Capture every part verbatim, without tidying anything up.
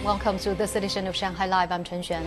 Welcome to this edition of Shanghai Live. I'm Chen Xuan.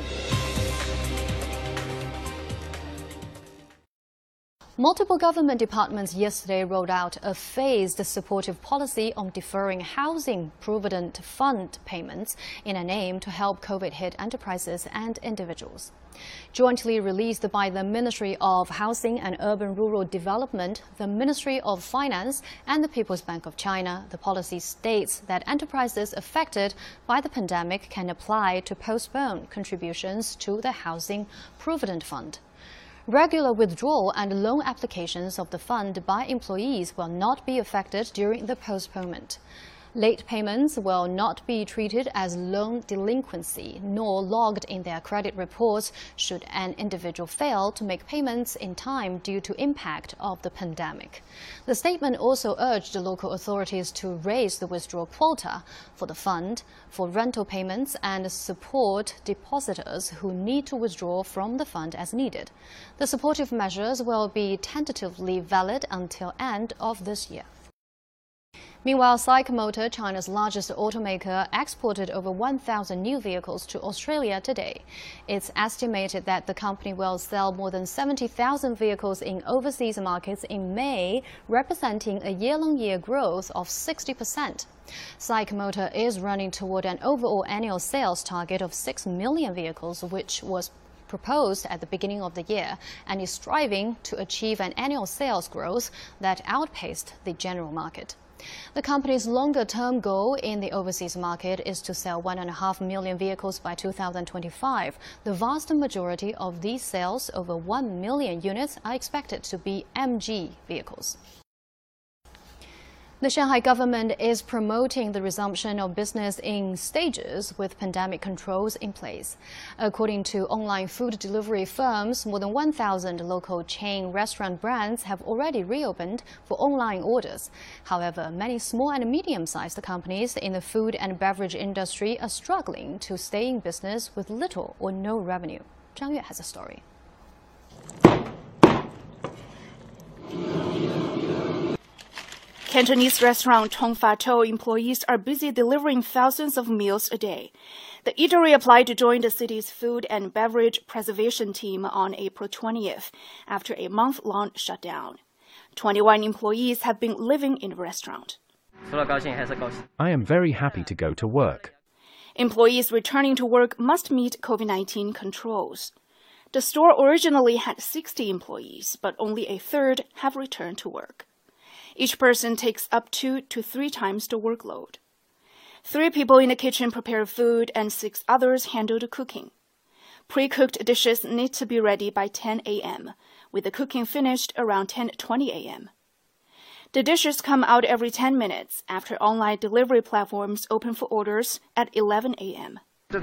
Multiple government departments yesterday rolled out a phased supportive policy on deferring housing provident fund payments in an aim to help COVID-hit enterprises and individuals. Jointly released by the Ministry of Housing and Urban-Rural Development, the Ministry of Finance, and the People's Bank of China, the policy states that enterprises affected by the pandemic can apply to postpone contributions to the Housing Provident Fund. Regular withdrawal and loan applications of the fund by employees will not be affected during the postponement. Late payments will not be treated as loan delinquency nor logged in their credit reports should an individual fail to make payments in time due to impact of the pandemic. The statement also urged the local authorities to raise the withdrawal quota for the fund for rental payments and support depositors who need to withdraw from the fund as needed. The supportive measures will be tentatively valid until end of this year. Meanwhile, SAIC Motor, China's largest automaker, exported over one thousand new vehicles to Australia today. It's estimated that the company will sell more than seventy thousand vehicles in overseas markets in May, representing a year-on-year growth of sixty percent. SAIC Motor is running toward an overall annual sales target of six million vehicles, which was proposed at the beginning of the year, and is striving to achieve an annual sales growth that outpaced the general market. The company's longer-term goal in the overseas market is to sell one and a half million vehicles by two thousand twenty-five. The vast majority of these sales, over one million units, are expected to be M G vehicles. The Shanghai government is promoting the resumption of business in stages with pandemic controls in place. According to online food delivery firms, more than one thousand local chain restaurant brands have already reopened for online orders. However, many small and medium-sized companies in the food and beverage industry are struggling to stay in business with little or no revenue. Zhang Yue has a story. Cantonese restaurant Chong Fa Tou employees are busy delivering thousands of meals a day. The eatery applied to join the city's food and beverage preservation team on April twentieth after a month-long shutdown. twenty-one employees have been living in the restaurant. I am very happy to go to work. Employees returning to work must meet COVID nineteen controls. The store originally had sixty employees, but only a third have returned to work. Each person takes up two to three times the workload. Three people in the kitchen prepare food and six others handle the cooking. Pre-cooked dishes need to be ready by ten a m, with the cooking finished around ten twenty a m The dishes come out every ten minutes after online delivery platforms open for orders at eleven a m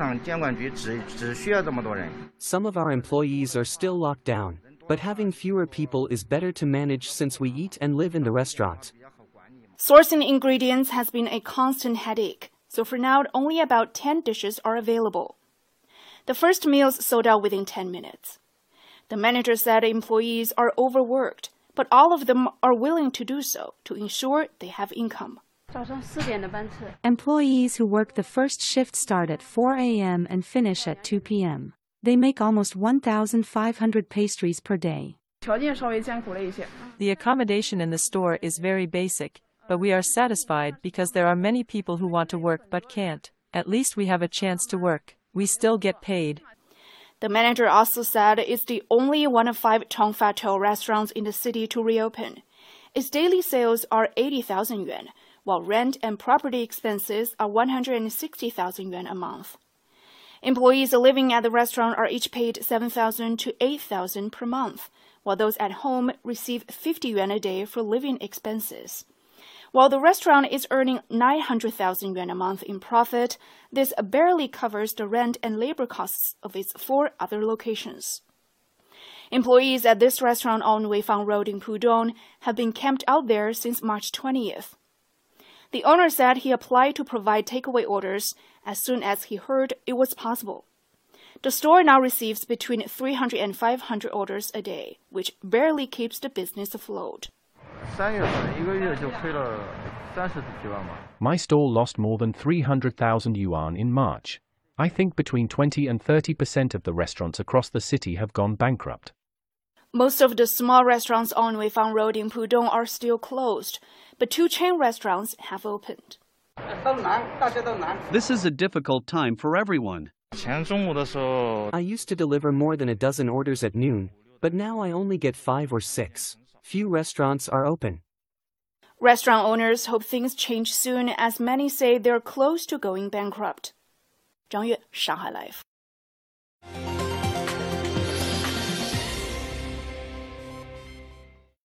Some of our employees are still locked down, but having fewer people is better to manage since we eat and live in the restaurant. Sourcing ingredients has been a constant headache, so for now only about ten dishes are available. The first meals sold out within ten minutes. The manager said employees are overworked, but all of them are willing to do so to ensure they have income. Employees who work the first shift start at four a m and finish at two p m They make almost one thousand five hundred pastries per day. The accommodation in the store is very basic, but we are satisfied because there are many people who want to work but can't. At least we have a chance to work. We still get paid. The manager also said it's the only one of five Chong Fa Tou restaurants in the city to reopen. Its daily sales are eighty thousand yuan, while rent and property expenses are one hundred sixty thousand yuan a month. Employees living at the restaurant are each paid seven thousand to eight thousand per month, while those at home receive fifty yuan a day for living expenses. While the restaurant is earning nine hundred thousand yuan a month in profit, this barely covers the rent and labor costs of its four other locations. Employees at this restaurant on Weifang Road in Pudong have been camped out there since March twentieth. The owner said he applied to provide takeaway orders as soon as he heard it was possible. The store now receives between three hundred and five hundred orders a day, which barely keeps the business afloat. My stall lost more than three hundred thousand yuan in March. I think between twenty and thirty percent of the restaurants across the city have gone bankrupt. Most of the small restaurants on Weifang Road in Pudong are still closed, but two chain restaurants have opened. This is a difficult time for everyone. I used to deliver more than a dozen orders at noon, but now I only get five or six. Few restaurants are open. Restaurant owners hope things change soon, as many say they're close to going bankrupt. Zhang Yue, Shanghai Live.